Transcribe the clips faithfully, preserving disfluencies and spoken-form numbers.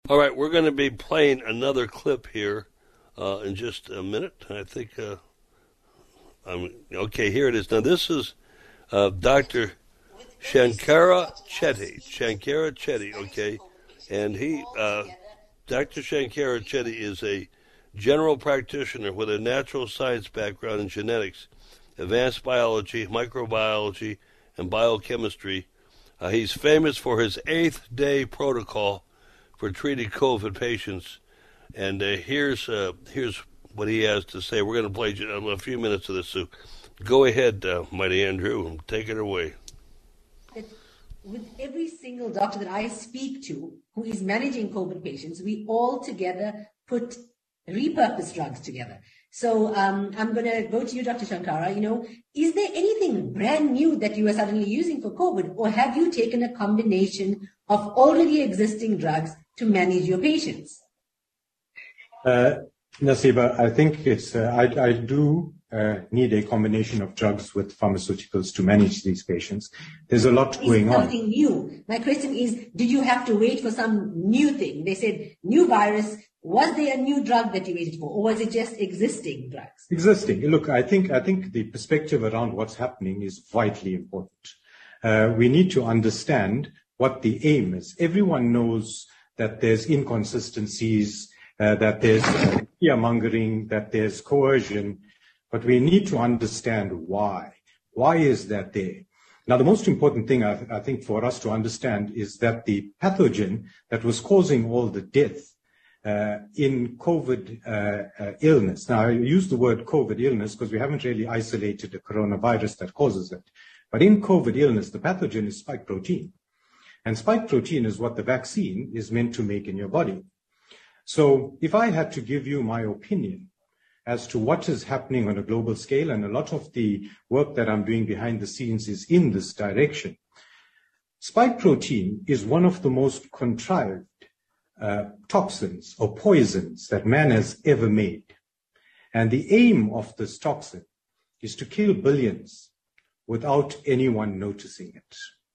All right, we're going to be playing another clip here uh, in just a minute. I think, uh, I'm, okay, here it is. Now, this is uh, Doctor Shankara Chetty. Shankara Chetty, okay? And he, uh, Doctor Shankara Chetty is a general practitioner with a natural science background in genetics, advanced biology, microbiology, and biochemistry. Uh, he's famous for his eighth day protocol for treating COVID patients. And uh, here's uh, here's what he has to say. We're going to play a few minutes of this. So go ahead, uh, Mighty Andrew, take it away. With every single doctor that I speak to who is managing COVID patients, we all together put repurposed drugs together. So um, I'm going to go to you, Doctor Shankara. You know, is there anything brand new that you are suddenly using for COVID, or have you taken a combination of already existing drugs to manage your patients? Uh, Nasiba, I think it's, uh, I, I do uh, need a combination of drugs with pharmaceuticals to manage these patients. There's a lot going on. Something new. My question is, did you have to wait for some new thing? They said new virus. Was there a new drug that you waited for, or was it just existing drugs? Existing. Look, I think I think the perspective around what's happening is vitally important. Uh, we need to understand what the aim is. Everyone knows that there's inconsistencies, uh, that there's uh, fear-mongering, that there's coercion, but we need to understand why. Why is that there? Now, the most important thing I, I think for us to understand is that the pathogen that was causing all the death Uh, in COVID uh, uh, illness. Now, I use the word COVID illness because we haven't really isolated the coronavirus that causes it. But in COVID illness, the pathogen is spike protein. And spike protein is what the vaccine is meant to make in your body. So if I had to give you my opinion as to what is happening on a global scale, and a lot of the work that I'm doing behind the scenes is in this direction, spike protein is one of the most contrived Uh, toxins or poisons that man has ever made. And the aim of this toxin is to kill billions without anyone noticing it.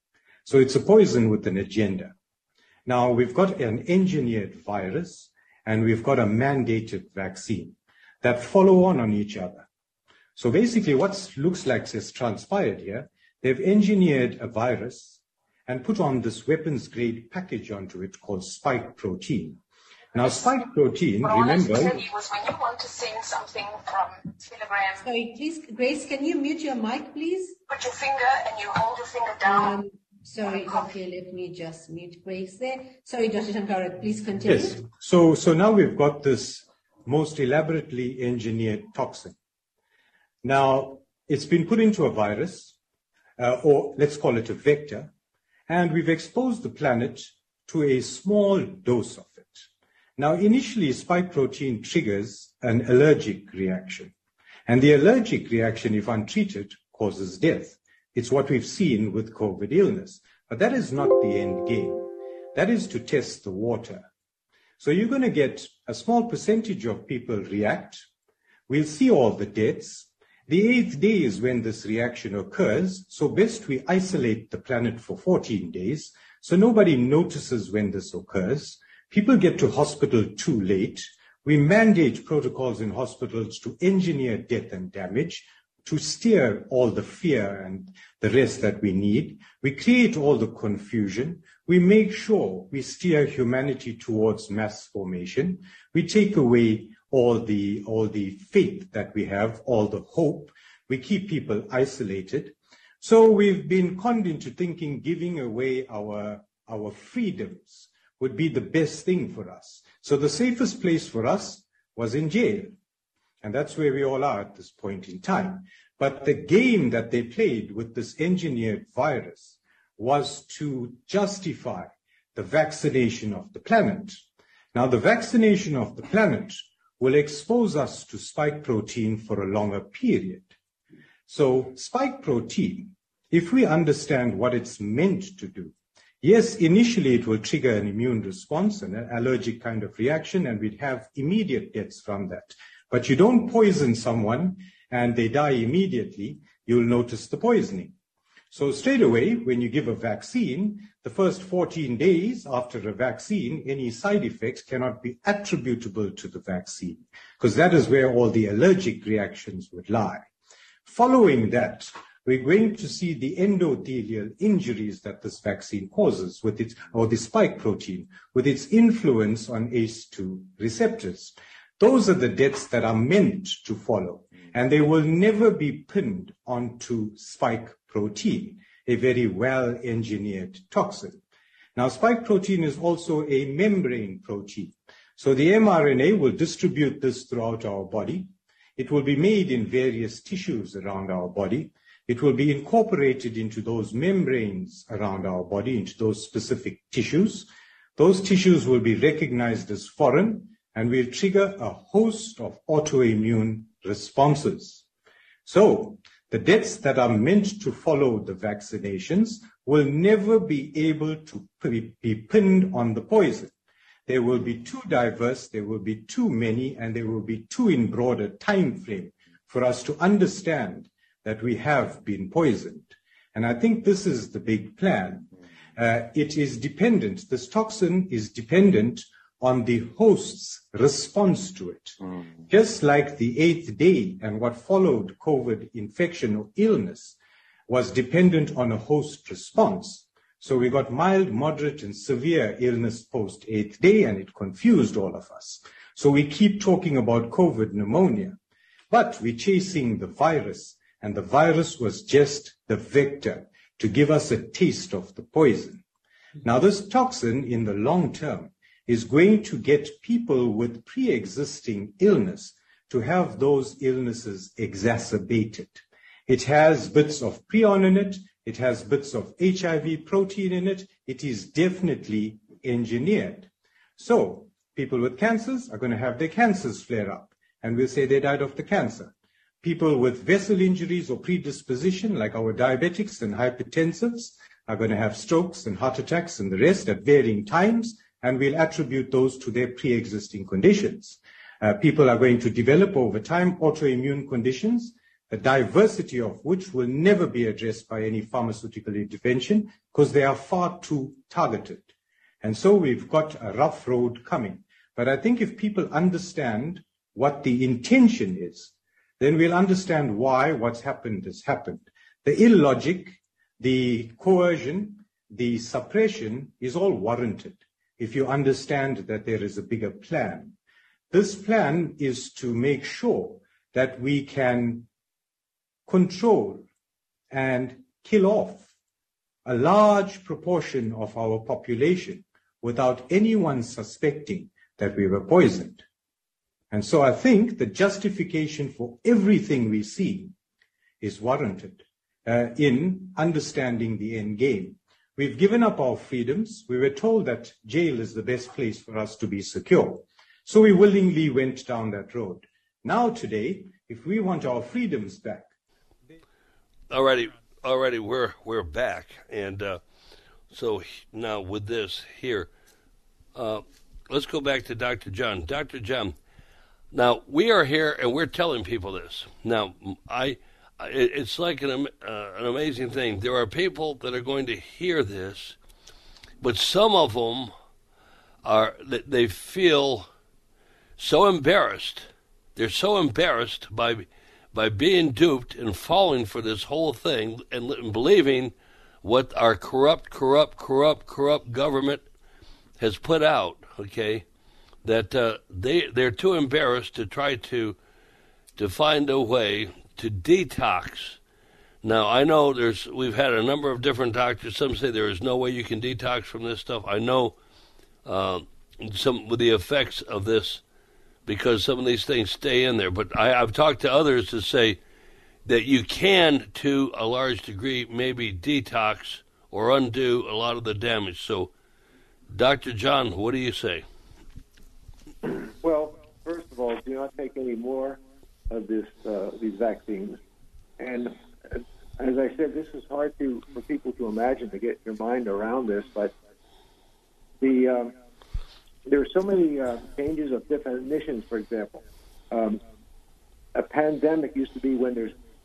So it's a poison with an agenda. Now, we've got an engineered virus and we've got a mandated vaccine that follow on on each other. So basically what looks like has transpired here, they've engineered a virus and put on this weapons-grade package onto it called spike protein. Now, spike protein, well, remember... was when you want to sing something from Telegram... Sorry, please, Grace, can you mute your mic, please? Put your finger and you hold your finger down. Um, sorry, okay, let me just mute Grace there. Sorry, Doctor Shankara, please continue. Yes, so, so now we've got this most elaborately engineered toxin. Now, it's been put into a virus, uh, or let's call it a vector, and we've exposed the planet to a small dose of it. Now, initially, spike protein triggers an allergic reaction. And the allergic reaction, if untreated, causes death. It's what we've seen with COVID illness. But that is not the end game. That is to test the water. So you're going to get a small percentage of people react. We'll see all the deaths. The eighth day is when this reaction occurs, so best we isolate the planet for fourteen days, so nobody notices when this occurs. People get to hospital too late. We mandate protocols in hospitals to engineer death and damage, to steer all the fear and the rest that we need. We create all the confusion. We make sure we steer humanity towards mass formation. We take away all the, all the faith that we have, all the hope. We keep people isolated. So we've been conned into thinking giving away our, our freedoms would be the best thing for us. So the safest place for us was in jail. And that's where we all are at this point in time. But the game that they played with this engineered virus was to justify the vaccination of the planet. Now, the vaccination of the planet will expose us to spike protein for a longer period. So spike protein, if we understand what it's meant to do, yes, initially it will trigger an immune response, an allergic kind of reaction, and we'd have immediate deaths from that. But you don't poison someone and they die immediately, you'll notice the poisoning. So straight away, when you give a vaccine, the first fourteen days after a vaccine, any side effects cannot be attributable to the vaccine, because that is where all the allergic reactions would lie. Following that, we're going to see the endothelial injuries that this vaccine causes with its, or the spike protein, with its influence on A C E two receptors. Those are the deaths that are meant to follow, and they will never be pinned onto spike protein, a very well-engineered toxin. Now, spike protein is also a membrane protein. So the mRNA will distribute this throughout our body. It will be made in various tissues around our body. It will be incorporated into those membranes around our body, into those specific tissues. Those tissues will be recognized as foreign and will trigger a host of autoimmune responses. So the deaths that are meant to follow the vaccinations will never be able to be pinned on the poison. They will be too diverse, there will be too many, and they will be too in broader time frame for us to understand that we have been poisoned. And I think this is the big plan. Uh, it is dependent, this toxin is dependent on the host's response to it. Mm. Just like the eighth day and what followed COVID infection or illness was dependent on a host response. So we got mild, moderate, and severe illness post eighth day, and it confused all of us. So we keep talking about COVID pneumonia, but we're chasing the virus, and the virus was just the vector to give us a taste of the poison. Now, this toxin in the long term is going to get people with pre-existing illness to have those illnesses exacerbated. It has bits of prion in it. It has bits of H I V protein in it. It is definitely engineered. So people with cancers are going to have their cancers flare up, and we'll say they died of the cancer. People with vessel injuries or predisposition, like our diabetics and hypertensives, are going to have strokes and heart attacks and the rest at varying times, and we'll attribute those to their pre-existing conditions. Uh, people are going to develop over time autoimmune conditions, the diversity of which will never be addressed by any pharmaceutical intervention because they are far too targeted. And so we've got a rough road coming. But I think if people understand what the intention is, then we'll understand why what's happened has happened. The illogic, the coercion, the suppression is all warranted if you understand that there is a bigger plan. This plan is to make sure that we can control and kill off a large proportion of our population without anyone suspecting that we were poisoned. And so I think the justification for everything we see is warranted uh, in understanding the end game. We've given up our freedoms. We were told that jail is the best place for us to be secure. So we willingly went down that road. Now today, if we want our freedoms back. Alrighty, already we're we're back. And uh, so now with this here, uh, let's go back to Doctor John. Doctor John, now we are here and we're telling people this. Now, I... It's like an, uh, an amazing thing. There are people that are going to hear this, but some of them are, they feel so embarrassed. They're so embarrassed by by being duped and falling for this whole thing and, and believing what our corrupt, corrupt, corrupt, corrupt government has put out, okay, that uh, they, they're too embarrassed to try to to find a way to detox. Now, I know there's we've had a number of different doctors. Some say there is no way you can detox from this stuff. I know uh, some with the effects of this because some of these things stay in there. But I, I've talked to others to say that you can, to a large degree, maybe detox or undo a lot of the damage. So, Doctor John, what do you say? Well, first of all, do not take any more of this, uh, these vaccines. And uh, as I said, this is hard to for people to imagine, to get your mind around this, but the um, there are so many uh, changes of definitions. For example, um, a pandemic used to be when there's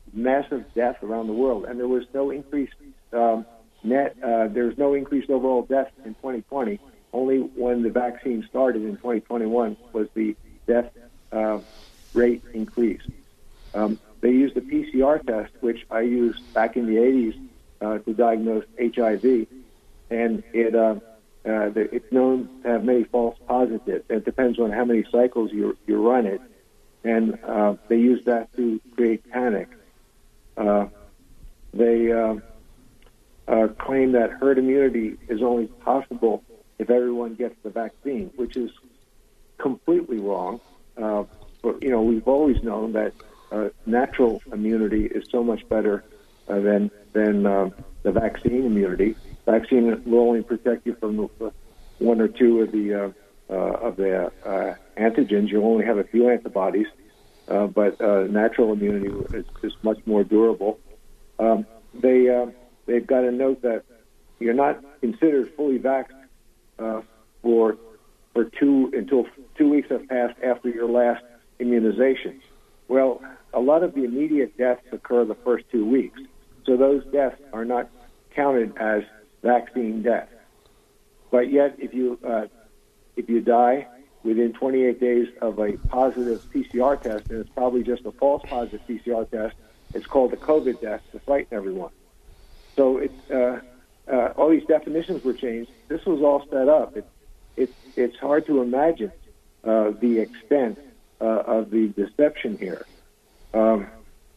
massive death around the world, and there was no increase um, net. Uh, there was no increased overall death in twenty twenty. Only when the vaccine started in twenty twenty-one was the death uh, rate increased. Um, they used the P C R test, which I used back in the eighties uh, to diagnose H I V, and it uh, uh, it's known to have many false positives. It depends on how many cycles you you run it, and uh, they use that to create panic. Uh, they uh, uh, claim that herd immunity is only possible if everyone gets the vaccine, which is completely wrong. Uh, but, you know, we've always known that uh, natural immunity is so much better uh, than than uh, the vaccine immunity. Vaccine will only protect you from the, one or two of the uh, uh, of the uh, antigens. You'll only have a few antibodies, uh, but uh, natural immunity is, is much more durable. Um, they uh, they've got a note that you're not considered fully vaxxed uh, for for two until two weeks have passed after your last immunization. Well, a lot of the immediate deaths occur the first two weeks, so those deaths are not counted as vaccine deaths. But yet, if you uh, if you die within twenty-eight days of a positive P C R test, and it's probably just a false positive P C R test, it's called a COVID death to frighten everyone. So it's uh, uh, all these definitions were changed. This was all set up. It, it, it's hard to imagine uh, the extent uh, of the deception here. Um,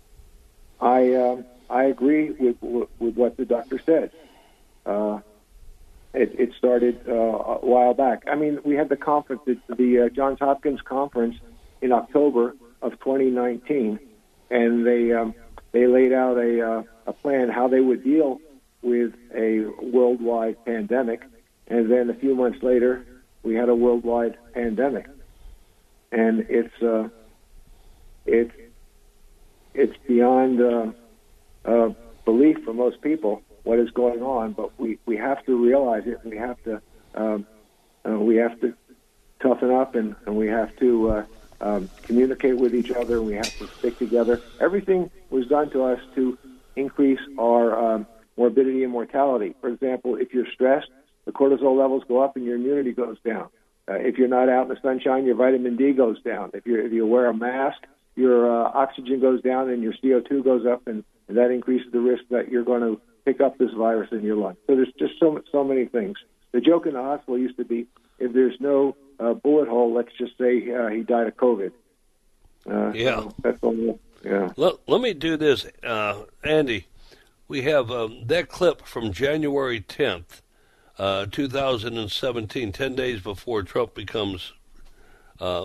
I um, I agree with with what the doctor said. Uh, it, it started uh, a while back. I mean, we had the conference, the, the uh, Johns Hopkins conference in October of twenty nineteen, and they um, they laid out a uh, a plan how they would deal with a worldwide pandemic, and then a few months later, we had a worldwide pandemic, and it's uh, it's it's beyond uh, uh, belief for most people what is going on, but we, we have to realize it. We have to um, uh, we have to toughen up, and, and we have to uh, um, communicate with each other. We have to stick together. Everything was done to us to increase our um, morbidity and mortality. For example, if you're stressed, the cortisol levels go up and your immunity goes down. Uh, if you're not out in the sunshine, your vitamin D goes down. If you if you wear a mask, your uh, oxygen goes down and your C O two goes up, and, and that increases the risk that you're going to pick up this virus in your lungs. So there's just so so many things. The joke in the hospital used to be, if there's no uh, bullet hole, let's just say uh, he died of COVID. Uh, yeah. So that's all. Yeah. Let, let me do this, uh, Andy. We have um, that clip from January tenth, uh, two thousand seventeen, ten days before Trump becomes, uh,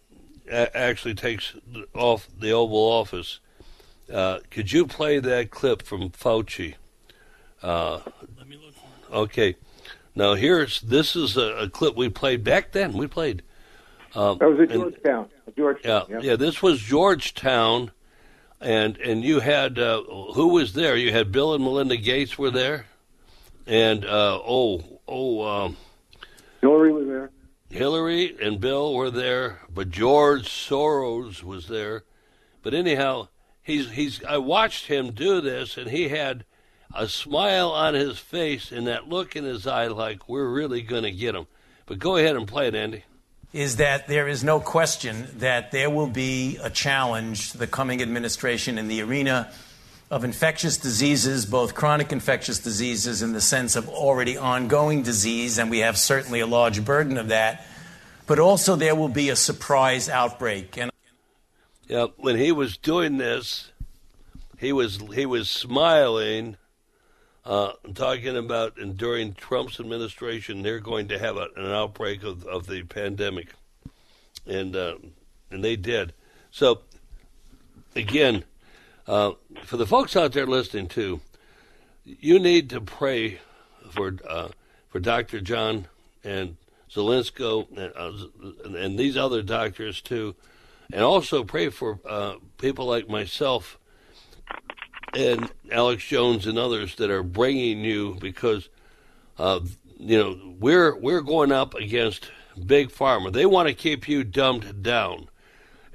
a- actually takes off the Oval Office. Uh, could you play that clip from Fauci? Uh, Let me look. Okay. Now here's this is a, a clip we played back then. We played. Um, that was at Georgetown. And, Georgetown. Yeah, Yep. yeah. This was Georgetown, and and you had uh, who was there? You had Bill and Melinda Gates were there, and uh, oh oh um, Hillary was there. Hillary and Bill were there, but George Soros was there. But anyhow, he's he's. I watched him do this, and he had a smile on his face and that look in his eye like we're really going to get him. But go ahead and play it, Andy. Is that there is no question that there will be a challenge to the coming administration in the arena of infectious diseases, both chronic infectious diseases in the sense of already ongoing disease, and we have certainly a large burden of that, but also there will be a surprise outbreak. And yeah, when he was doing this, he was he was smiling. Uh, talking about and during Trump's administration, they're going to have a, an outbreak of, of the pandemic, and uh, and they did. So, again, uh, for the folks out there listening too, you need to pray for uh, for Doctor John and Zelensko and, uh, and, and these other doctors too, and also pray for uh, people like myself and Alex Jones and others that are bringing you, because uh, you know we're we're going up against Big Pharma. They want to keep you dumbed down,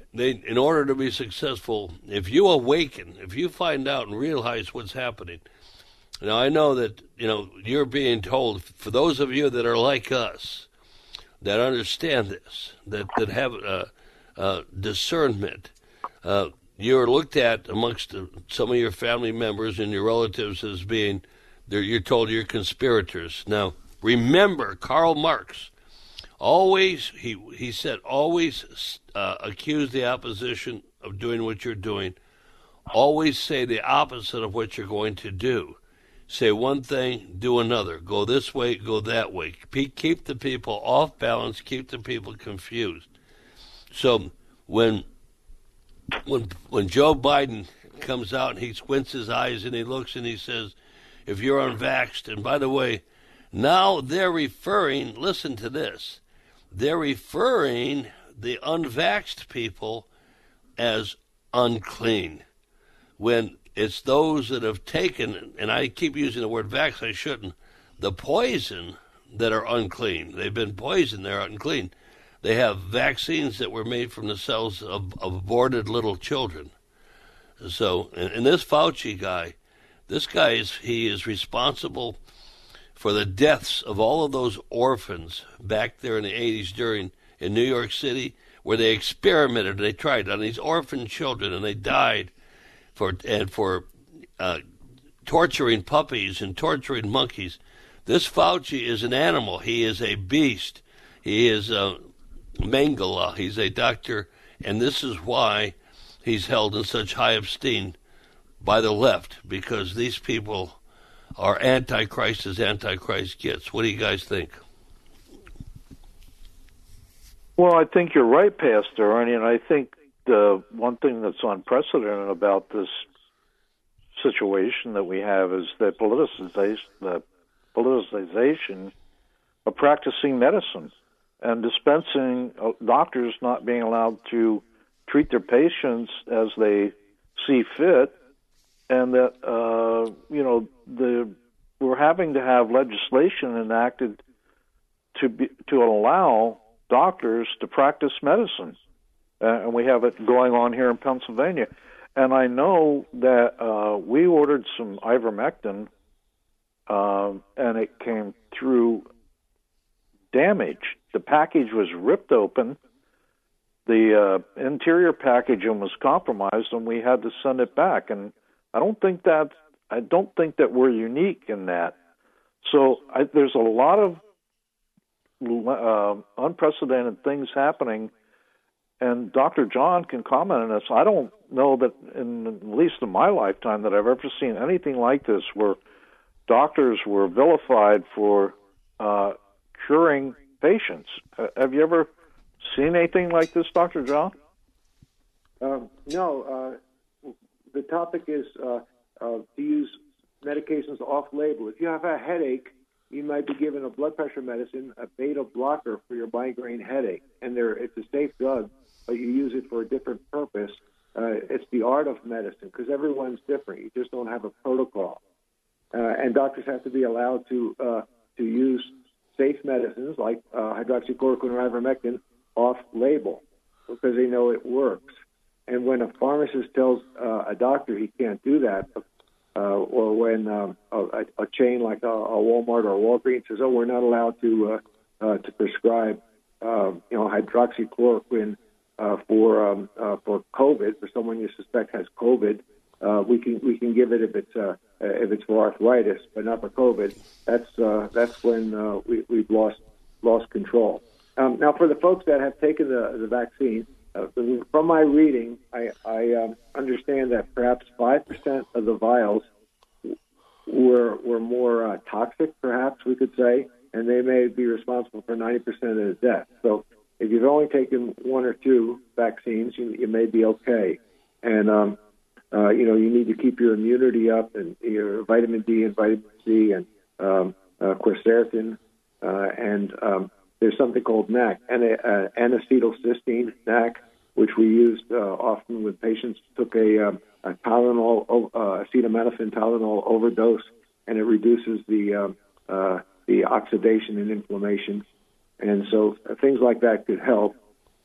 they, in order to be successful, if you awaken, if you find out and realize what's happening. Now, I know that, you know, you're being told, for those of you that are like us, that understand this, that, that have uh, uh, discernment, uh, you're looked at amongst uh, some of your family members and your relatives as being, you're told you're conspirators. Now, remember, Karl Marx, always, he, he said, always uh, accuse the opposition of doing what you're doing. Always say the opposite of what you're going to do. Say one thing, do another. Go this way, go that way. Keep the people off balance, keep the people confused. So when when when Joe Biden comes out and he squints his eyes and he looks and he says, if you're unvaxxed, and by the way, now they're referring, listen to this, they're referring the unvaxxed people as unclean. When it's those that have taken, and I keep using the word vax, I shouldn't, the poison that are unclean. They've been poisoned, they're unclean. They have vaccines that were made from the cells of, of aborted little children. So, and, and this Fauci guy, this guy is, he is responsible for the deaths of all of those orphans back there in the eighties during, in New York City, where they experimented, they tried on these orphan children, and they died for and for uh, torturing puppies and torturing monkeys. This Fauci is an animal. He is a beast. He is a Mengele. He's a doctor, and this is why he's held in such high esteem by the left, because these people are antichrist as antichrist gets. What do you guys think? Well, I think you're right, Pastor Ernie, and I think the one thing that's unprecedented about this situation that we have is the politicization, the politicization of practicing medicine and dispensing uh, doctors not being allowed to treat their patients as they see fit, and that uh, you know the we're having to have legislation enacted to be, to allow doctors to practice medicine. Uh, and we have it going on here in Pennsylvania. And I know that uh, we ordered some ivermectin, um, and it came through damaged. The package was ripped open. The uh, interior packaging was compromised, and we had to send it back. And I don't think that I don't think that we're unique in that. So I, there's a lot of uh, unprecedented things happening. And Doctor John can comment on this. I don't know that, in at least in my lifetime, that I've ever seen anything like this, where doctors were vilified for uh, curing patients. Uh, have you ever seen anything like this, Doctor John? Um, no. Uh, the topic is uh, uh, to use medications off-label. If you have a headache, you might be given a blood pressure medicine, a beta blocker for your migraine headache, and there it's a safe drug, but you use it for a different purpose. Uh, it's the art of medicine, because everyone's different. You just don't have a protocol. Uh, and doctors have to be allowed to uh, to use safe medicines like uh, hydroxychloroquine or ivermectin off-label, because they know it works. And when a pharmacist tells uh, a doctor he can't do that, uh, or when um, a, a chain like a, a Walmart or a Walgreens says, "Oh, we're not allowed to uh, uh, to prescribe, uh, you know, hydroxychloroquine uh, for um, uh, for COVID, for someone you suspect has COVID, uh, we can we can give it if it's uh, if it's for arthritis, but not for COVID." That's uh, that's when uh, we, we've lost lost control. Um, now, for the folks that have taken the the vaccine. Uh, from my reading, I, I um, understand that perhaps five percent of the vials were were more uh, toxic, perhaps we could say, and they may be responsible for ninety percent of the death. So if you've only taken one or two vaccines, you, you may be okay. And, um, uh, you know, you need to keep your immunity up, and your vitamin D and vitamin C and um, uh, quercetin uh, and um, there's something called N A C, N- uh, N-acetylcysteine, N A C, which we used uh, often when patients took a, um, a Tylenol, uh, acetaminophen Tylenol overdose, and it reduces the um, uh, the oxidation and inflammation. And so uh, things like that could help.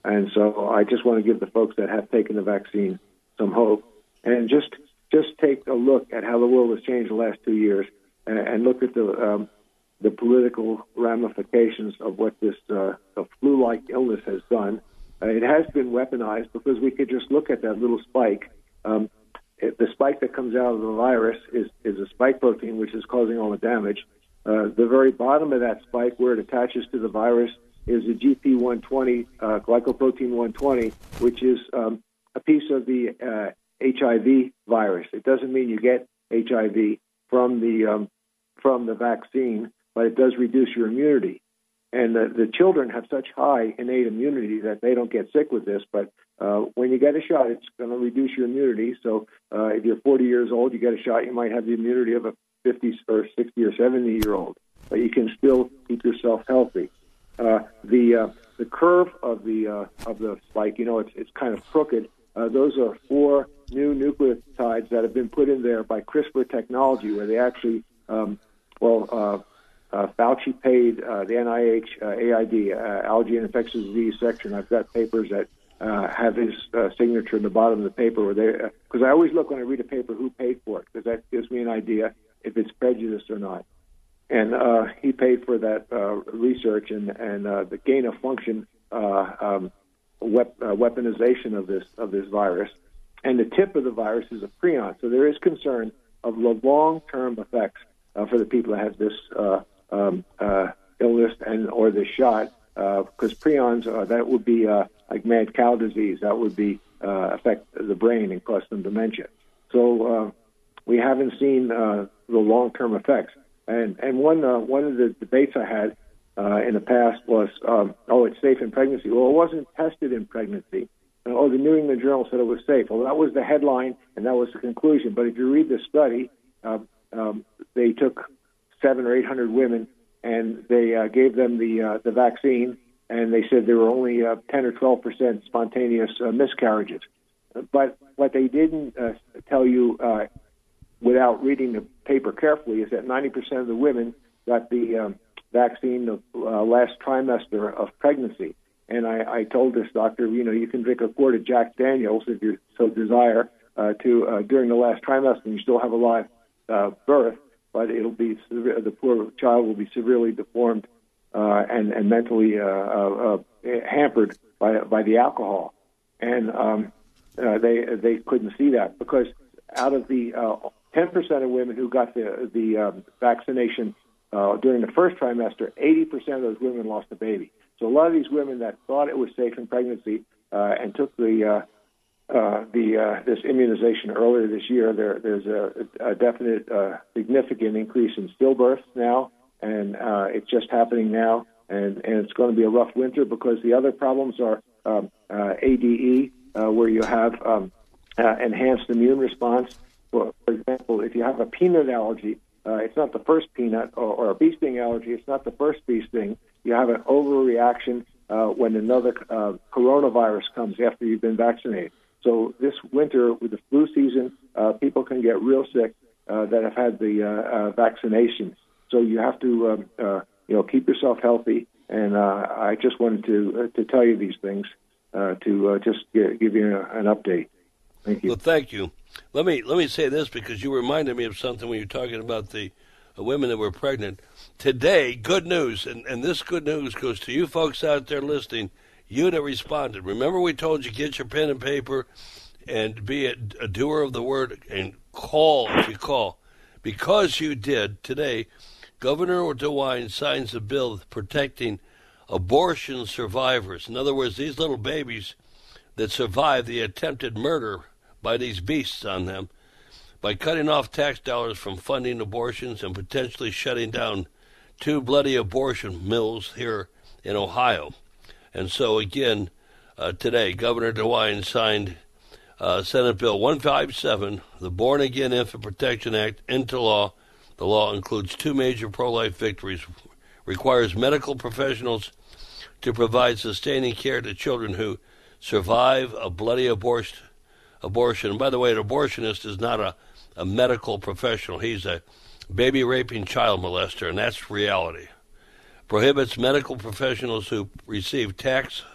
And so I just want to give the folks that have taken the vaccine some hope. And just just take a look at how the world has changed the last two years and, and look at the um, the political ramifications of what this uh, flu-like illness has done. Uh, it has been weaponized because we could just look at that little spike. Um, it, the spike that comes out of the virus is, is a spike protein, which is causing all the damage. Uh, the very bottom of that spike, where it attaches to the virus, is the G P one twenty, uh, glycoprotein one twenty, which is um, a piece of the uh, H I V virus. It doesn't mean you get H I V from the um, from the vaccine, but it does reduce your immunity. And the, the children have such high innate immunity that they don't get sick with this. But uh, when you get a shot, it's going to reduce your immunity. So uh, if you're forty years old, you get a shot, you might have the immunity of a fifty or sixty or seventy year old, but you can still keep yourself healthy. Uh, the uh, the curve of the uh, of the spike, you know, it's it's kind of crooked. Uh, those are four new nucleotides that have been put in there by CRISPR technology, where they actually, um, well, uh, uh, Fauci paid uh, the N I H uh, A I D, uh, Allergy and Infectious Disease section. I've got papers that uh, have his uh, signature in the bottom of the paper, where they, because uh, I always look when I read a paper who paid for it, because that gives me an idea if it's prejudiced or not. And uh, he paid for that uh, research and, and uh, the gain of function uh, um, wep- uh, weaponization of this of this virus. And the tip of the virus is a prion. So there is concern of the long-term effects uh, for the people that have this uh, um, uh, illness and or this shot, because uh, prions, uh, that would be uh, like mad cow disease. That would be uh, affect the brain and cause them dementia. So uh, we haven't seen uh, the long-term effects. And and one uh, one of the debates I had uh, in the past was, um, oh, it's safe in pregnancy. Well, it wasn't tested in pregnancy. And, oh, the New England Journal said it was safe. Well, that was the headline, and that was the conclusion. But if you read the study, uh, um, they took seven or eight hundred women, and they uh, gave them the uh, the vaccine, and they said there were only uh, ten or twelve percent spontaneous uh, miscarriages. But what they didn't uh, tell you uh, without reading the paper carefully is that ninety percent of the women got the um, vaccine the uh, last trimester of pregnancy. And I, I told this doctor, you know, you can drink a quart of Jack Daniels if you so desire uh, to uh, during the last trimester, and you still have a live uh, birth, but it'll be the poor child will be severely deformed uh, and and mentally uh, uh, uh, hampered by by the alcohol. And um, uh, they they couldn't see that because out of the uh, ten percent of women who got the the um, vaccination uh, during the first trimester, eighty percent of those women lost a baby. So a lot of these women that thought it was safe in pregnancy uh, and took the uh, uh, the uh, this immunization earlier this year, there, there's a, a definite uh, significant increase in stillbirths now, and uh, it's just happening now, and, and it's going to be a rough winter because the other problems are um, uh, A D E, uh, where you have um, uh, enhanced immune response. For, for example, if you have a peanut allergy, uh, it's not the first peanut, or, or a bee sting allergy, it's not the first bee sting. You have an overreaction uh, when another uh, coronavirus comes after you've been vaccinated. So this winter, with the flu season, uh, people can get real sick uh, that have had the uh, uh, vaccination. So you have to, um, uh, you know, keep yourself healthy. And uh, I just wanted to uh, to tell you these things uh, to uh, just give, give you an update. Thank you. Well, thank you. Let me let me say this because you reminded me of something when you were talking about the uh, women that were pregnant. Today, good news, and, and this good news goes to you folks out there listening, you that responded. Remember we told you get your pen and paper and be a, a doer of the word and call if you call. Because you did, today, Governor DeWine signs a bill protecting abortion survivors. In other words, these little babies that survived the attempted murder by these beasts on them, by cutting off tax dollars from funding abortions and potentially shutting down two bloody abortion mills here in Ohio. And so, again, uh, today, Governor DeWine signed uh, Senate Bill one fifty-seven, the Born Again Infant Protection Act, into law. The law includes two major pro-life victories, requires medical professionals to provide sustaining care to children who survive a bloody abortion. Abortion. And by the way, an abortionist is not a, a medical professional. He's a baby-raping child molester, and that's reality. Prohibits medical professionals who receive tax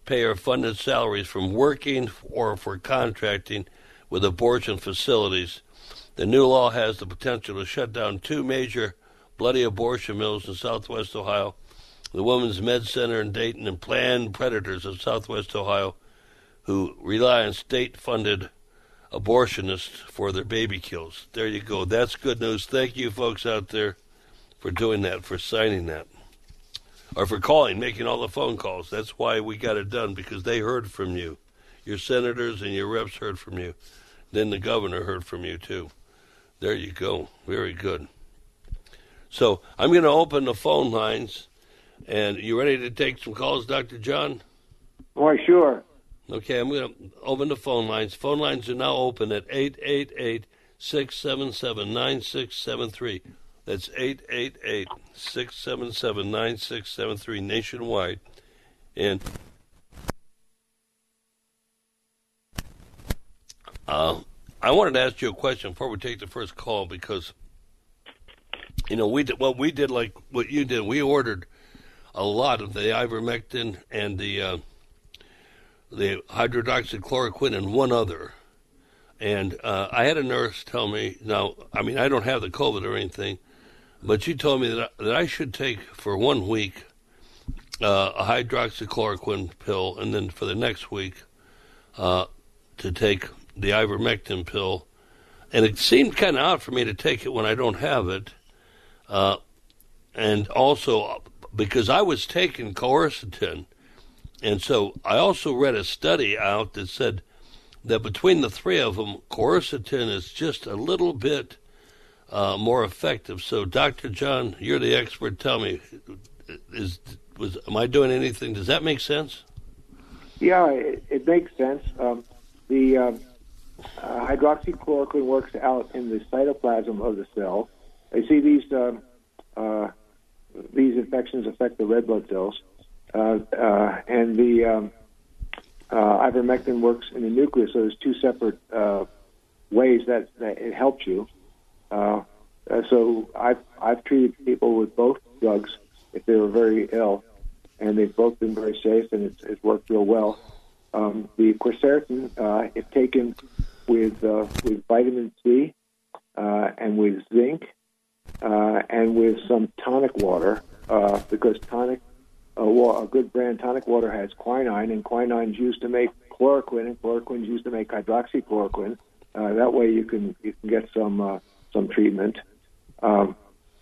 taxpayer-funded salaries from working or for contracting with abortion facilities. The new law has the potential to shut down two major bloody abortion mills in southwest Ohio, the Women's Med Center in Dayton and Planned Predators of southwest Ohio, who rely on state-funded abortionists for their baby kills. There you go. That's good news. Thank you, folks out there, for doing that, for signing that, or for calling, making all the phone calls. That's why we got it done, because they heard from you. Your senators and your reps heard from you. Then the governor heard from you, too. There you go. Very good. So I'm going to open the phone lines. And you ready to take some calls, Doctor John? Why, sure. Okay, I'm going to open the phone lines. Phone lines are now open at eight eight eight, six seven seven, nine six seven three. That's eight eight eight, six seven seven, nine six seven three nationwide. And uh, I wanted to ask you a question before we take the first call, because, you know, we did, well, we did like what you did. We ordered a lot of the ivermectin and the uh, the hydroxychloroquine and one other. And uh, I had a nurse tell me, now, I mean, I don't have the COVID or anything, but she told me that I, that I should take for one week uh, a hydroxychloroquine pill, and then for the next week uh, to take the ivermectin pill. And it seemed kind of odd for me to take it when I don't have it. Uh, and also because I was taking quercetin. And so I also read a study out that said that between the three of them, quercetin is just a little bit uh, more effective. So, Doctor John, you're the expert. Tell me, is was am I doing anything? Does that make sense? Yeah, it, it makes sense. Um, the uh, uh, hydroxychloroquine works out in the cytoplasm of the cell. You see, these uh, uh, these infections affect the red blood cells, uh, uh, and the um, uh, ivermectin works in the nucleus. So there's two separate uh, ways that, that it helps you. Uh, uh, so I've I've treated people with both drugs if they were very ill, and they've both been very safe, and it's, it's worked real well. Um, the quercetin, uh, if taken with uh, with vitamin C uh, and with zinc uh, and with some tonic water, uh, because tonic uh, wa- a good brand tonic water has quinine, and quinine is used to make chloroquine, and chloroquine is used to make hydroxychloroquine. Uh, that way, you can you can get some uh, some treatment. Um,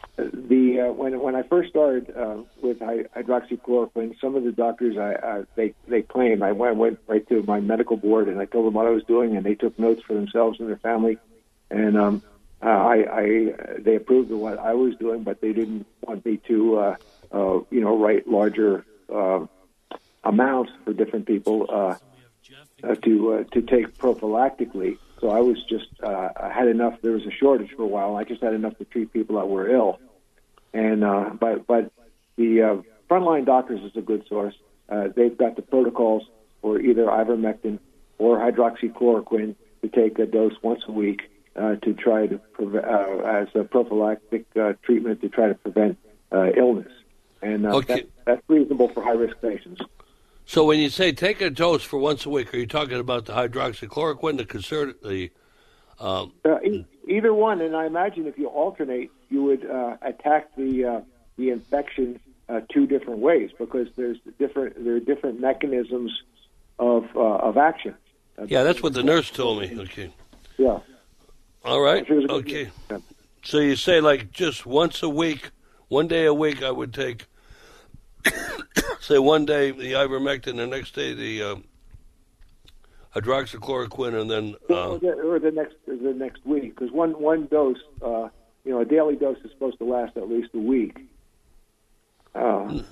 The uh, when when I first started uh, with hydroxychloroquine, some of the doctors I, I they they claimed I went, I went right to my medical board and I told them what I was doing, and they took notes for themselves and their family, and um, uh, I, I they approved of what I was doing, but they didn't want me to uh, uh, you know write larger uh, amounts for different people uh, uh, to uh, to take prophylactically. So I was just, uh, I had enough, there was a shortage for a while, and I just had enough to treat people that were ill. And, uh, but, but the uh, frontline doctors is a good source. Uh, they've got the protocols for either ivermectin or hydroxychloroquine to take a dose once a week uh, to try to, prevent, uh, as a prophylactic uh, treatment to try to prevent uh, illness. And uh, Okay. that, that's reasonable for high-risk patients. So when you say take a dose for once a week, are you talking about the hydroxychloroquine, the concert, the um, Uh, e- either one, and I imagine if you alternate, you would uh, attack the uh, the infection uh, two different ways, because there's different there are different mechanisms of uh, of action. Uh, yeah, that's what the nurse told me. Okay, Yeah. all right, Sure, it's a good- okay. yeah. So you say like just once a week, one day a week, I would take. Say one day the ivermectin, the next day the uh, hydroxychloroquine, and then uh, or, the, or the next the next week, because one one dose, uh, you know, a daily dose is supposed to last at least a week. Uh,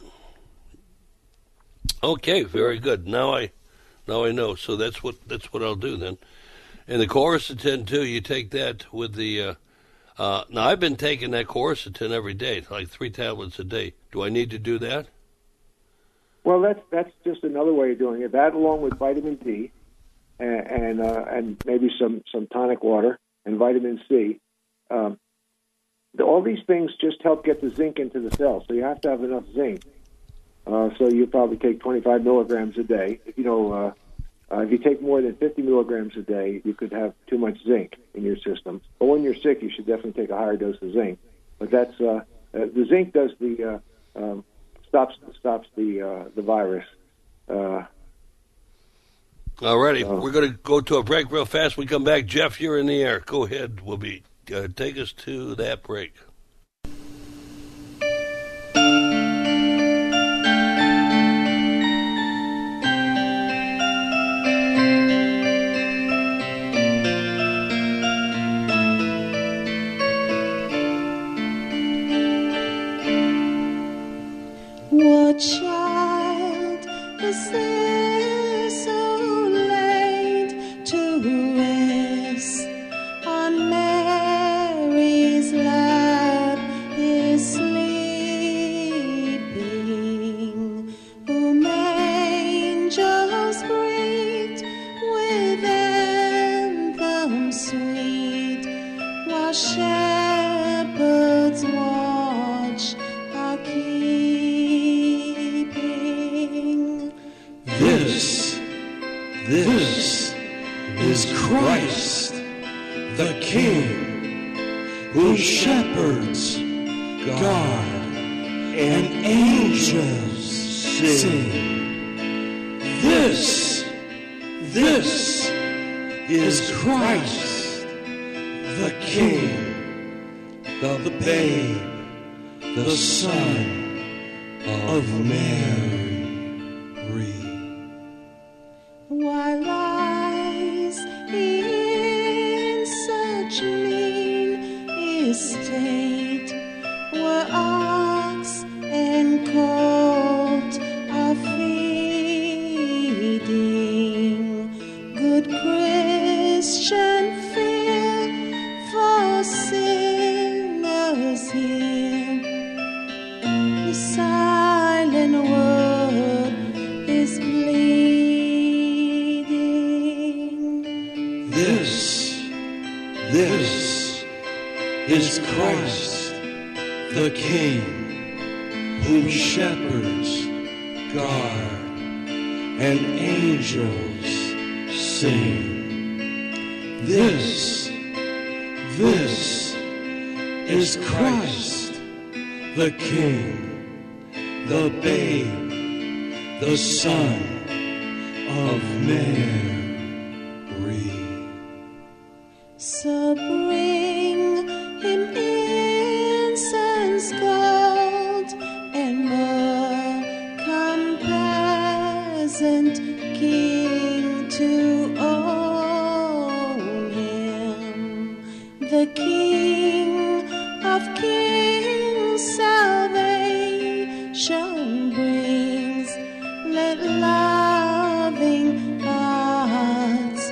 okay, very good. Now I, now I know. So that's what that's what I'll do then. And the quercetin too, you take that with the. Uh, uh, now I've been taking that quercetin every day, like three tablets a day. Do I need to do that? Well, that's that's just another way of doing it. That, along with vitamin D, and and, uh, and maybe some, some tonic water and vitamin C. Um, the, all these things just help get the zinc into the cell. So you have to have enough zinc. Uh, so you probably take twenty-five milligrams a day. If you know, uh, uh, if you take more than fifty milligrams a day, you could have too much zinc in your system. But when you're sick, you should definitely take a higher dose of zinc. But that's uh, uh, the zinc does the uh, um, stops stops the uh, the virus. Uh, All righty, uh, we're going to go to a break real fast. When we come back, Jeff, you're in the air. Go ahead. We'll be uh, take us to that break. What child is this so late to rest on Mary's lap is sleeping, whom angels greet with anthems sweet, while shepherds watch our keeping. This, this is Christ, the King, whom shepherds guard and angels sing. This, this is Christ, the King, the babe, the Son of Mary. While lies in such mean estate, where ox and colt are feeding, good Christian fear for sinners here. The silent word is bleeding. This, this is Christ, the King, whom shepherds guard and angels sing. This, this is Christ, the King, the babe, the Son of Mary. So bring him incense, gold, and myrrh. Come, peasant king, to own him, the King of kings. Salvation brings. Let loving hearts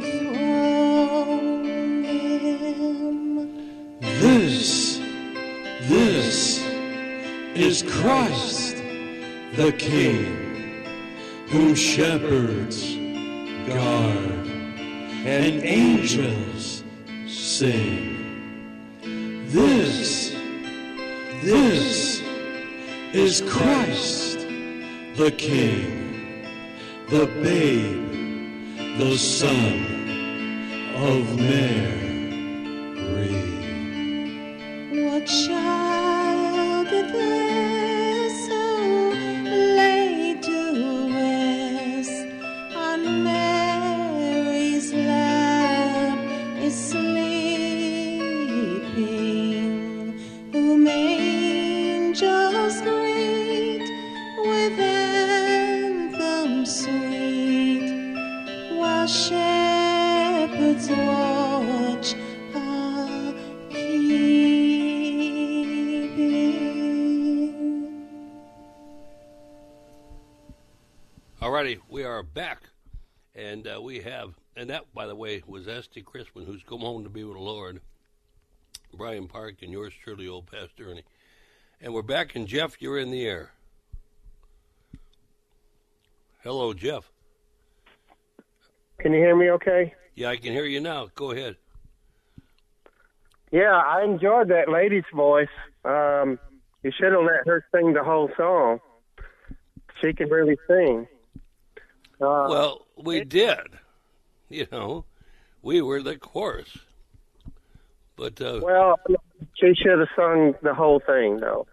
enthrone him. This, this is Christ, the King, whom shepherds guard and angels sing. This, this is Christ, the King, the babe, the Son of Mary. What child is this so laid to rest on Mary's lap is sleeping, whom angels greet with anthems sweet, while shepherds watch our keeping. Alrighty, we are back, and uh, we have, and that, by the way, was Esty Chrisman, who's come home to be with the Lord, Brian Park, and yours truly, old Pastor Ernie. And we're back, and Jeff, you're in the air. Hello, Jeff. Can you hear me okay? Yeah, I can hear you now. Go ahead. Yeah, I enjoyed that lady's voice. Um, you should have let her sing the whole song. she can really sing. Uh, well, we did. You know, we were the chorus. But uh, well, she should have sung the whole thing, though.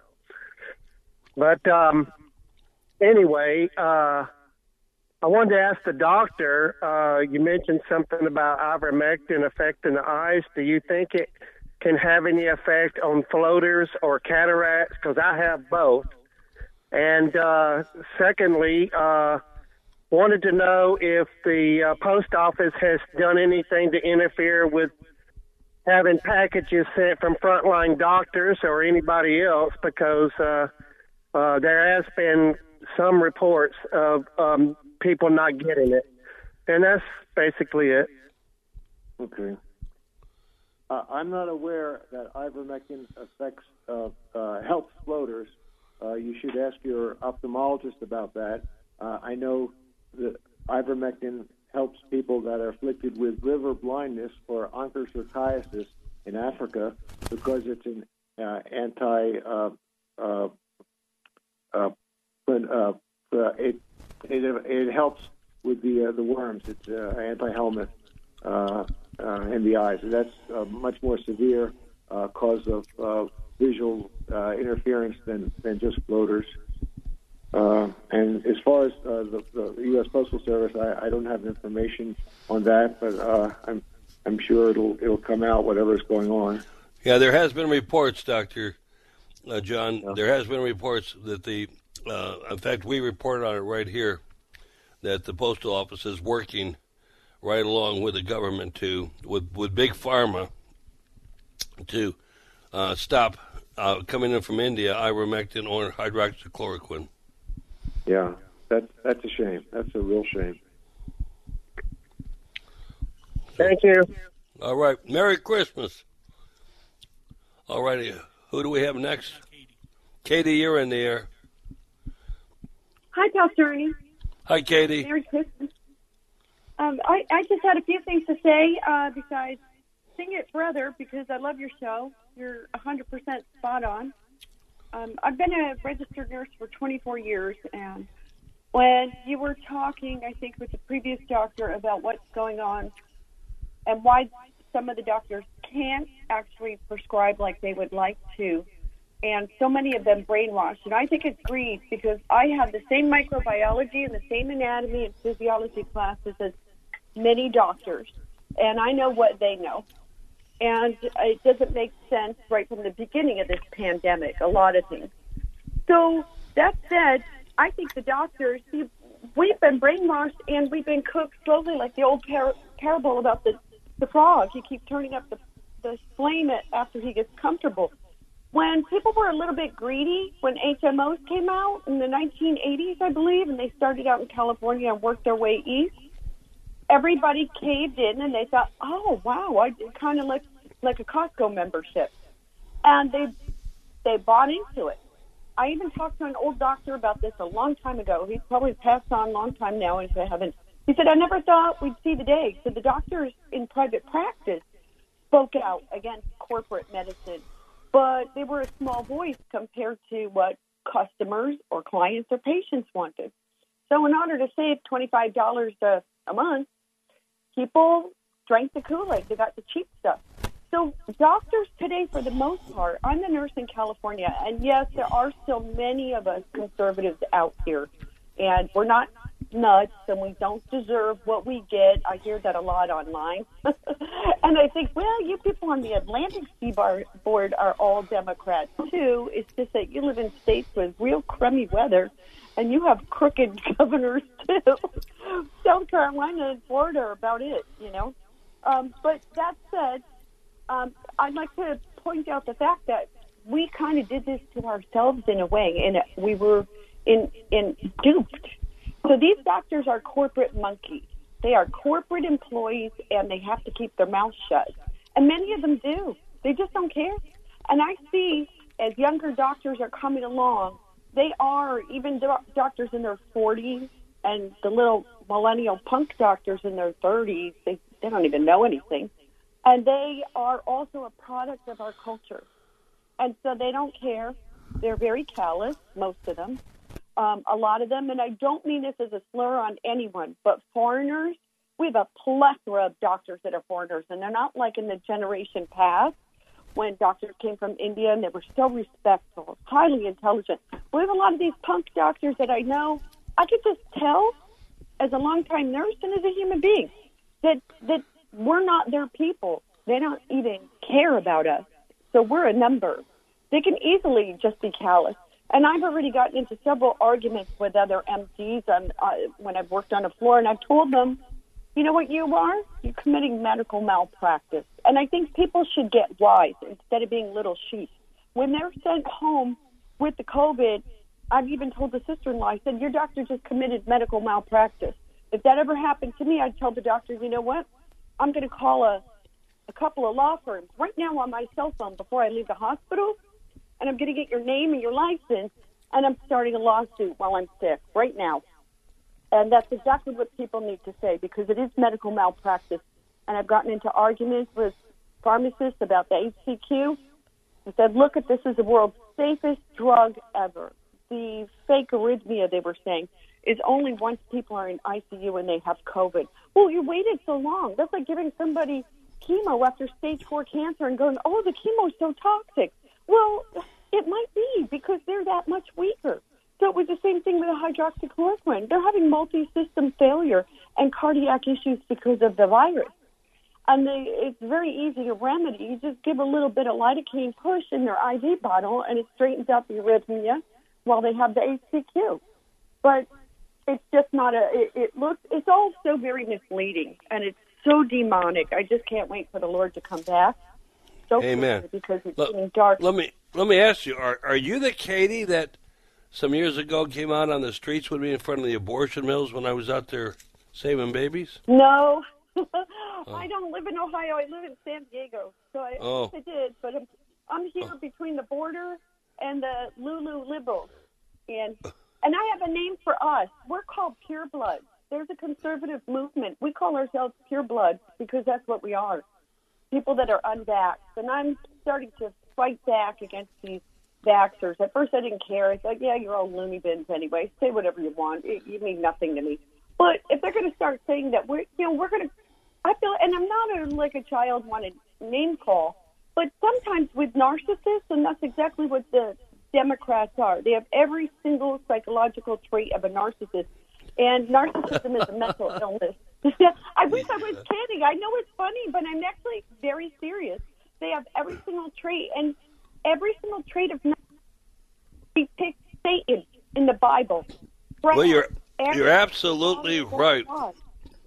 But um, anyway, uh, I wanted to ask the doctor. Uh, you mentioned something about ivermectin affecting the eyes. Do you think it can have any effect on floaters or cataracts? Because I have both. And uh, secondly, uh, wanted to know if the uh, post office has done anything to interfere with having packages sent from frontline doctors or anybody else, because uh, uh, there has been some reports of um, people not getting it. And that's basically it. Okay. Uh, I'm not aware that ivermectin affects, uh, uh, helps floaters. Uh, you should ask your ophthalmologist about that. Uh, I know that ivermectin helps people that are afflicted with river blindness or onchocerciasis in Africa because it's an uh, anti. Uh, uh, uh, uh, uh, it, it it helps with the uh, the worms. It's uh, anti-helminth uh, uh, in the eyes. That's a much more severe uh, cause of uh, visual uh, interference than than just floaters. Uh, and as far as uh, the, the U S Postal Service, I, I don't have information on that, but uh, I'm I'm sure it'll it'll come out whatever's going on. Yeah, there has been reports, Doctor Uh, John. Yeah. There has been reports that the, uh, in fact, we reported on it right here, that the postal office is working right along with the government to with with big pharma to uh, stop uh, coming in from India ivermectin or hydroxychloroquine. Yeah, that's that's a shame. That's a real shame. Thank you. All right. Merry Christmas. All righty. Who do we have next? Katie, you're in the air. Hi, Pastor Ernie. Hi, Katie. Merry Christmas. Um, I, I just had a few things to say uh, besides sing it, brother, because I love your show. You're one hundred percent spot on. Um, I've been a registered nurse for twenty-four years, and when you were talking, I think, with the previous doctor about what's going on and why some of the doctors can't actually prescribe like they would like to, and so many of them brainwashed. And I think it's greed, because I have the same microbiology and the same anatomy and physiology classes as many doctors, and I know what they know. And it doesn't make sense right from the beginning of this pandemic, a lot of things. So that said, I think the doctors, see, we've been brainwashed and we've been cooked slowly, like the old par- parable about the, the frog. He keeps turning up the, the flame after he gets comfortable. When people were a little bit greedy, when H M Os came out in the nineteen eighties, I believe, and they started out in California and worked their way east, everybody caved in and they thought, oh, wow, I kind of look like a Costco membership. And they they bought into it. I even talked to an old doctor about this a long time ago. He's probably passed on a long time now into heaven. He said, I never thought we'd see the day. So the doctors in private practice spoke out against corporate medicine, but they were a small voice compared to what customers or clients or patients wanted. So in order to save twenty-five dollars a, a month, people drank the Kool-Aid. They got the cheap stuff. So doctors today, for the most part, I'm a nurse in California, and yes, there are still many of us conservatives out here, and we're not nuts, and we don't deserve what we get. I hear that a lot online. And I think, well, you people on the Atlantic seaboard are all Democrats, too. It's just that you live in states with real crummy weather, and you have crooked governors, too. South Carolina and Florida are about it, you know. Um, but that said, Um, I'd like to point out the fact that we kind of did this to ourselves in a way, and we were in, in duped. So these doctors are corporate monkeys. They are corporate employees, and they have to keep their mouths shut. And many of them do. They just don't care. And I see, as younger doctors are coming along, they are, even do- doctors in their forties, and the little millennial punk doctors in their thirties, they, they don't even know anything. And they are also a product of our culture. And so they don't care. They're very callous, most of them. um, a lot of them, and I don't mean this as a slur on anyone, but foreigners, we have a plethora of doctors that are foreigners, and they're not like in the generation past when doctors came from India and they were so respectful, highly intelligent. We have a lot of these punk doctors that I know, I could just tell as a longtime nurse and as a human being that, that we're not their people. They don't even care about us. So we're a number. They can easily just be callous. And I've already gotten into several arguments with other M Ds on, uh, when I've worked on a floor, and I've told them, you know what you are? You're committing medical malpractice. And I think people should get wise instead of being little sheep. When they're sent home with the COVID, I've even told the sister-in-law, I said, your doctor just committed medical malpractice. If that ever happened to me, I'd tell the doctor, you know what? I'm going to call a, a couple of law firms right now on my cell phone before I leave the hospital, and I'm going to get your name and your license, and I'm starting a lawsuit while I'm sick right now. And that's exactly what people need to say, because it is medical malpractice. And I've gotten into arguments with pharmacists about the H C Q. I said, look, at this is the world's safest drug ever. The fake arrhythmia, they were saying, is only once people are in I C U and they have COVID. Well, you waited so long. That's like giving somebody chemo after stage four cancer and going, oh, the chemo is so toxic. Well, it might be because they're that much weaker. So it was the same thing with the hydroxychloroquine. They're having multi-system failure and cardiac issues because of the virus. And they, it's very easy to remedy. You just give a little bit of lidocaine push in their I V bottle, and it straightens out the arrhythmia while they have the H C Q. But it's just not a, it, it looks, it's all so very misleading, and it's so demonic. I just can't wait for the Lord to come back. So Amen. Because it's Let, getting dark. let me let me ask you: Are are you the Katie that some years ago came out on the streets with me in front of the abortion mills when I was out there saving babies? No, oh. I don't live in Ohio. I live in San Diego, so I, oh. I did. But I'm I'm here oh. between the border and the Lulu liberals, and and I have a name for us. We're called Pure Blood. There's a conservative movement. We call ourselves Pure Blood because that's what we are. People that are unvaxxed. And I'm starting to fight back against these vaxxers. At first I didn't care. I thought, yeah, you're all loony bins anyway. Say whatever you want. It, you mean nothing to me. But if they're going to start saying that, we're, you know, we're going to, I feel, and I'm not a, like a child wanted name call, but sometimes with narcissists, and that's exactly what the Democrats are. They have every single psychological trait of a narcissist. And narcissism is a mental illness. I wish I was kidding. I know it's funny, but I'm actually very serious. They have every single trait, and every single trait of narcissism depicts Satan in the Bible. Right well, you're every you're absolutely right. God.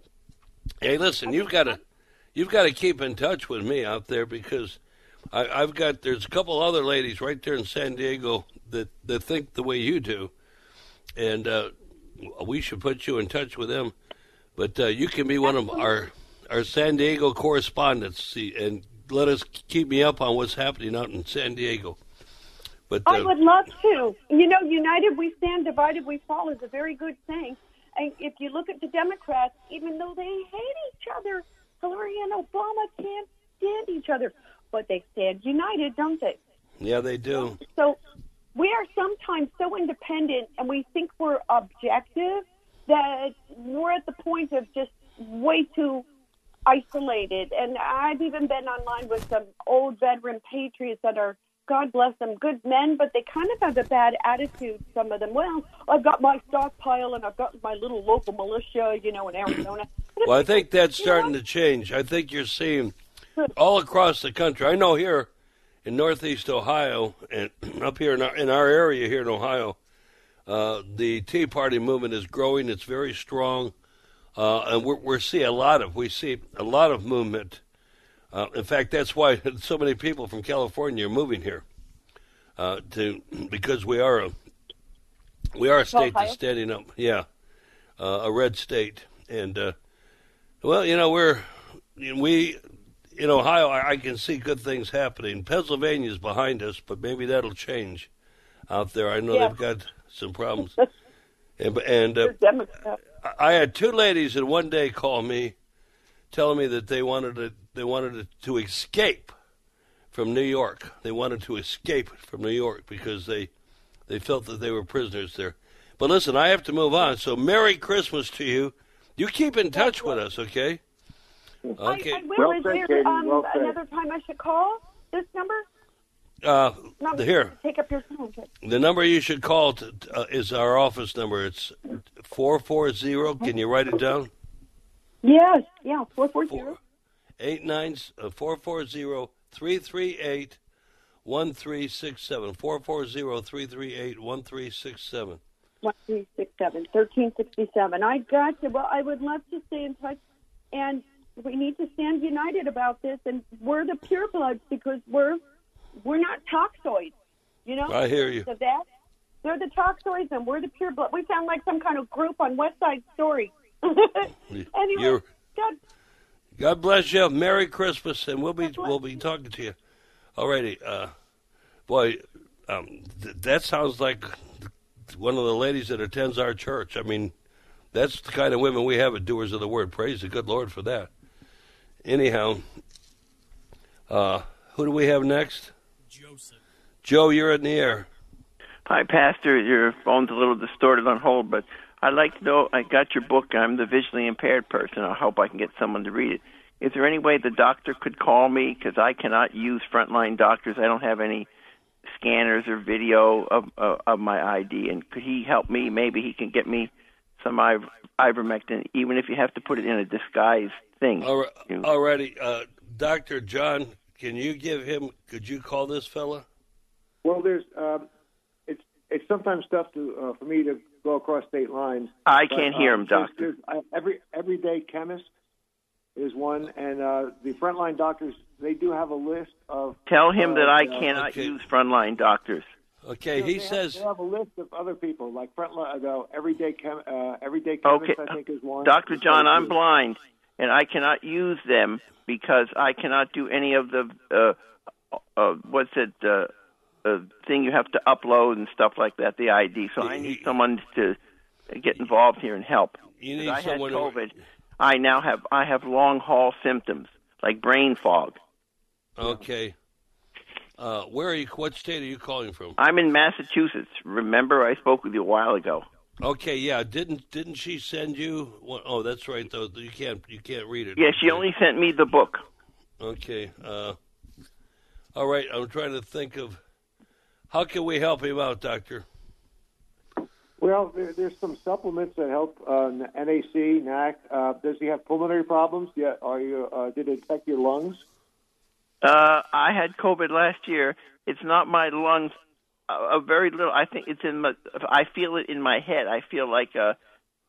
Hey, listen, you've got to you've got to keep in touch with me out there because I, I've got there's a couple other ladies right there in San Diego that that think the way you do, and uh, we should put you in touch with them. But uh, you can be one of our our San Diego correspondents, see, and let us keep me up on what's happening out in San Diego. But uh, I would love to. You know, united we stand, divided we fall is a very good thing. And if you look at the Democrats, even though they hate each other, Hillary and Obama can't stand each other, but they stand united, don't they? Yeah, they do. So we are sometimes so independent, and we think we're objective, that we're at the point of just way too isolated. And I've even been online with some old veteran patriots that are, God bless them, good men, but they kind of have a bad attitude, some of them. Well, I've got my stockpile and I've got my little local militia, you know, in Arizona. Well, I think that's starting to change. I think you're seeing all across the country. I know here in Northeast Ohio and up here in our, in our area here in Ohio, Uh, the Tea Party movement is growing. It's very strong, uh, and we're, we're seeing a lot of we see a lot of movement. Uh, in fact, that's why so many people from California are moving here, uh, to because we are a we are a state that's standing up. Yeah, uh, a red state, and uh, well, you know we're we in Ohio. I, I can see good things happening. Pennsylvania's behind us, but maybe that'll change out there. I know yeah. they've got some problems. and and uh, I had two ladies in one day call me, telling me that they wanted to they wanted to, to escape from New York. They wanted to escape from New York because they they felt that they were prisoners there. But listen, I have to move on. So Merry Christmas to you. You keep in touch with us, okay? Okay. I, I will. Well Is said, there Katie. um, Well said. another time I should call this number? Uh, Not here, take up your time. but- the number you should call to, uh, is our office number. It's four four zero. Can you write it down? Yes. Yeah. Four four zero. Eight nine uh, four four zero three three eight one three six seven. Four four zero three three eight one three six seven. One three six seven thirteen sixty seven. I got you. Well, I would love to stay in touch, and we need to stand united about this. And we're the purebloods because we're we're not toxoids. You know. I hear you. So that they're the toxoids, and we're the pureblood. We sound like some kind of group on West Side Story. Anyway, You're, God, God bless you. Merry Christmas, and we'll be we'll be talking to you. Alrighty, uh, boy, um, th- that sounds like one of the ladies that attends our church. I mean, that's the kind of women we have at Doers of the Word. Praise the good Lord for that. Anyhow, uh, who do we have next? Joseph. Joe, you're in the air. Hi, Pastor. Your phone's a little distorted on hold, but I'd like to know, I got your book. I'm the visually impaired person. I hope I can get someone to read it. Is there any way the doctor could call me? Because I cannot use Frontline Doctors. I don't have any scanners or video of uh, of my I D. And could he help me? Maybe he can get me some iver- ivermectin, even if you have to put it in a disguised thing. All right, alrighty, uh, Doctor John, can you give him, could you call this fella? Well, there's um, it's it's sometimes tough to uh, for me to go across state lines. I but, can't hear um, him, Doctor. There's, there's, uh, every everyday chemist is one, and uh, the Frontline Doctors, they do have a list of. Tell him uh, that I uh, cannot okay. use Frontline Doctors. Okay, you know, he they says... have, they have a list of other people, like Frontline, uh, everyday chem, uh, everyday chemist, Okay, I think is one. Doctor John, I'm blind, and I cannot use them because I cannot do any of the, uh, uh, what's it, uh, uh, thing you have to upload and stuff like that, the I D. So I need someone to get involved here and help. You need I had someone to- COVID. I now have I have long haul symptoms like brain fog. Okay. Uh, where are you? What state are you calling from? I'm in Massachusetts. Remember, I spoke with you a while ago. Okay, yeah. Didn't didn't she send you? What, oh, that's right. Though you can't you can't read it. Yeah, she only sent me the book. Okay. Uh, all right. I'm trying to think of how can we help him out, Doctor. Well, there, there's some supplements that help uh, N A C, N A C. Uh, does he have pulmonary problems? Yeah. Are you? Uh, did it affect your lungs? Uh, I had COVID last year. It's not my lungs. A, a very little. I think it's in my. I feel it in my head. I feel like a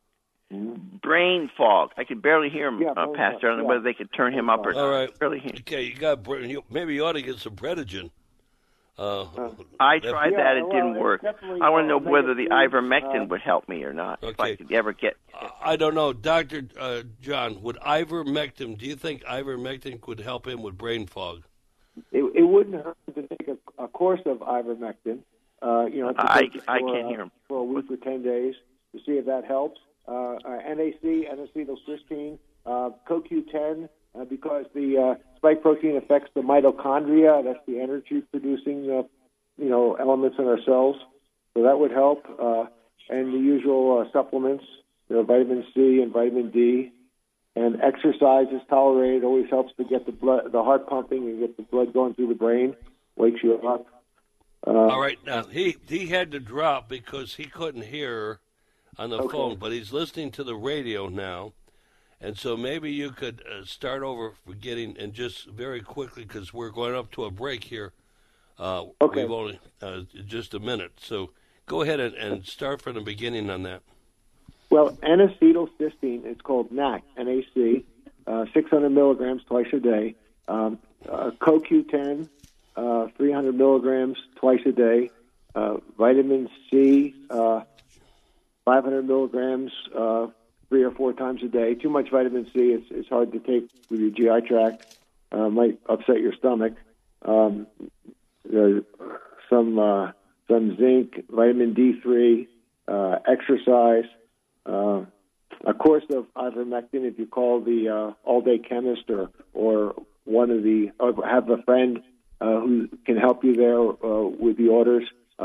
brain fog. I can barely hear him, Yeah, uh, brain Pastor. fog, I don't know yeah. whether they could turn him up or not. All right. Barely hear. Okay, you got Bre- you- maybe you ought to get some Predigen. Uh, I that- tried Yeah, that. It well, didn't it's work. definitely, I want to uh, know whether the omega three, ivermectin uh, would help me or not. If I Okay. could ever get. I don't know, Doctor Uh, John. Would ivermectin? Do you think ivermectin could help him with brain fog? It, it wouldn't hurt to take a, a course of ivermectin. Uh, you know, to I- take it I for, can't uh, hear him. for a week or ten days to see if that helps. Uh, uh, N A C, N-acetylcysteine, uh, C O Q ten, uh, because the uh, spike protein affects the mitochondria. That's the energy-producing, uh, you know, elements in our cells. So that would help. Uh, and the usual uh, supplements, you know, vitamin C and vitamin D. And exercise is tolerated. Always helps to get the blood, the heart pumping, and get the blood going through the brain. Wakes you up. Uh, All right, now he he had to drop because he couldn't hear on the Okay. phone, but he's listening to the radio now, and so maybe you could uh, start over for getting and just very quickly because we're going up to a break here. Uh, Okay. We've only uh, just a minute, so go ahead and, and start from the beginning on that. Well, N-acetylcysteine, it's called N A C, N A C, uh, six hundred milligrams twice a day. Um, uh, C O Q ten, uh, three hundred milligrams twice a day. Uh, vitamin C, uh, five hundred milligrams uh, three or four times a day. Too much vitamin C, it's, it's hard to take with your G I tract. Uh, might upset your stomach. Um, there's some uh, some zinc, vitamin D three, uh, exercise. Uh, a course of ivermectin, if you call the uh, all-day chemist or or one of the, or have a friend uh, who can help you there uh, with the orders. Uh,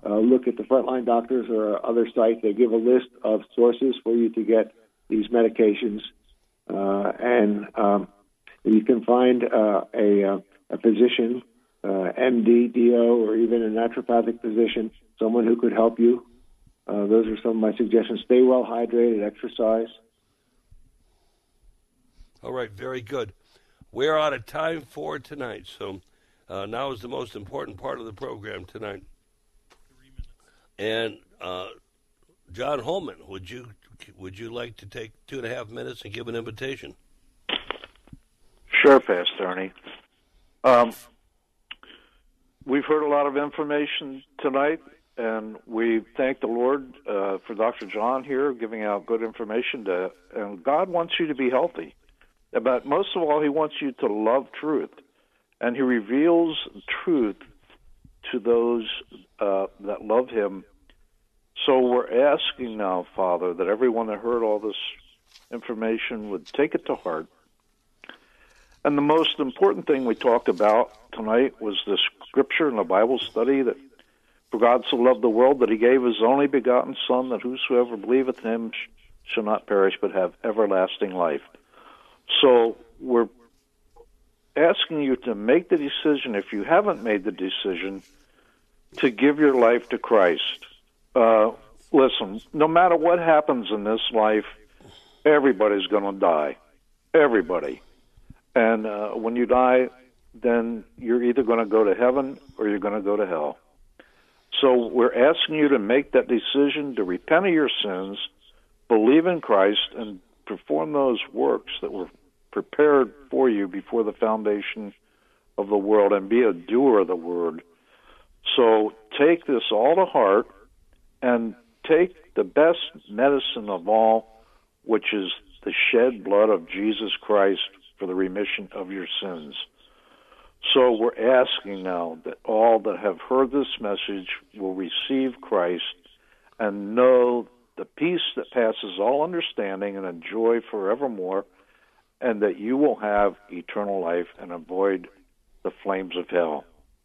uh, look at the Frontline Doctors or other sites. They give a list of sources for you to get these medications, uh, and um, you can find uh, a, a physician, uh, M D, D O, or even a naturopathic physician, someone who could help you. Uh, those are some of my suggestions. Stay well hydrated, exercise. All right, very good. We're out of time for tonight, so uh, now is the most important part of the program tonight. And uh, John Holman, would you would you like to take two and a half minutes and give an invitation? Sure, Pastor Ernie. Um, we've heard a lot of information tonight, and we thank the Lord uh, for Doctor John here giving out good information. To, and God wants you to be healthy. But most of all, he wants you to love truth. And he reveals truth to those uh, that love him. So we're asking now, Father, that everyone that heard all this information would take it to heart. And the most important thing we talked about tonight was the scripture in the Bible study that for God so loved the world that he gave his only begotten Son, that whosoever believeth in him shall not perish but have everlasting life. So we're asking you to make the decision, if you haven't made the decision, to give your life to Christ. Uh, listen, no matter what happens in this life, everybody's going to die. Everybody. And uh, when you die, then you're either going to go to heaven or you're going to go to hell. So we're asking you to make that decision, to repent of your sins, believe in Christ, and perform those works that were prepared for you before the foundation of the world, and be a doer of the word. So take this all to heart and take the best medicine of all, which is the shed blood of Jesus Christ for the remission of your sins. So we're asking now that all that have heard this message will receive Christ and know the peace that passes all understanding and enjoy forevermore, and that you will have eternal life and avoid the flames of hell.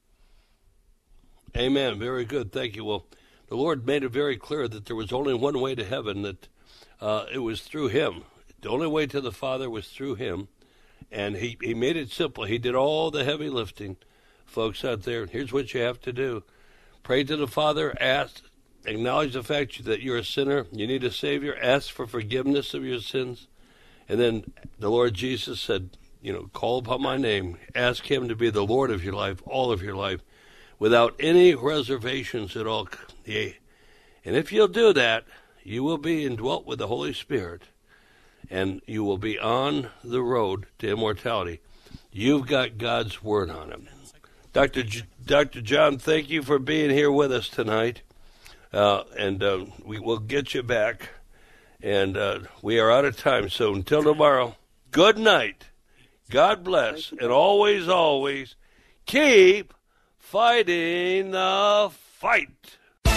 Amen. Very good. Thank you. Well, the Lord made it very clear that there was only one way to heaven, that uh, it was through him. The only way to the Father was through him, and he, he made it simple. He did all the heavy lifting. Folks out there, here's what you have to do. Pray to the Father, ask, acknowledge the fact that you're a sinner, you need a Savior, ask for forgiveness of your sins. And then the Lord Jesus said, you know, call upon my name, ask him to be the Lord of your life, all of your life, without any reservations at all. And if you'll do that, you will be indwelt with the Holy Spirit, and you will be on the road to immortality. You've got God's Word on it. Doctor J- Doctor John, thank you for being here with us tonight. Uh, and uh, we will get you back. And uh, we are out of time. So until tomorrow, good night. God bless. And always, always keep fighting the fight.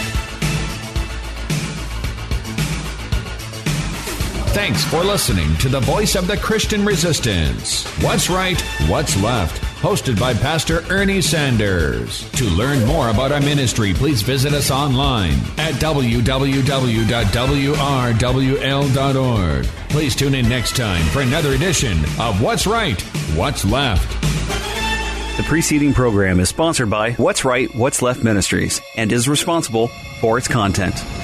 Thanks for listening to the Voice of the Christian Resistance. What's Right, What's Left? Hosted by Pastor Ernie Sanders. To learn more about our ministry, please visit us online at w w w dot w r w l dot org. Please tune in next time for another edition of What's Right, What's Left. The preceding program is sponsored by What's Right, What's Left Ministries and is responsible for its content.